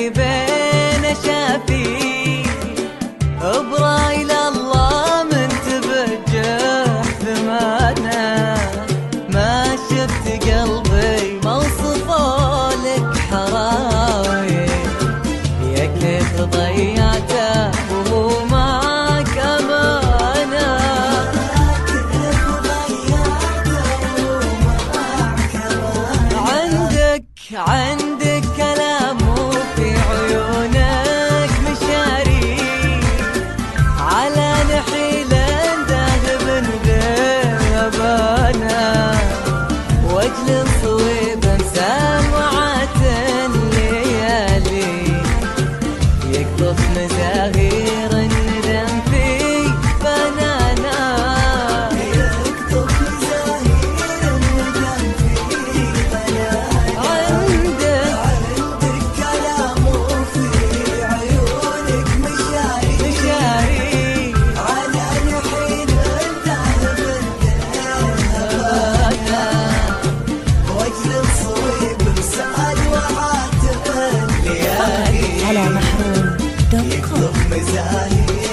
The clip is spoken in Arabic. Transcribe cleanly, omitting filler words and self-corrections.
اللي بين شافي برايل الله من تبجح ثمانه ما شفت قلبي موصفه لك حراوي يا كيف ضيعته وهو معك امانه عندك كلام وفي عيونك مشاري على نحيل ذاهب ذهبانا وجل صويب مسامعة الليالي يقطف مزاهير الندم في بنانا يقطف مزاهير الندم في بنانا عندك كلام وفي عيونك مشاري على نحيل الذهب ذهبانا وجل صويب مسأل وعاتب الليالي على محروم.com. يقطف مزاهير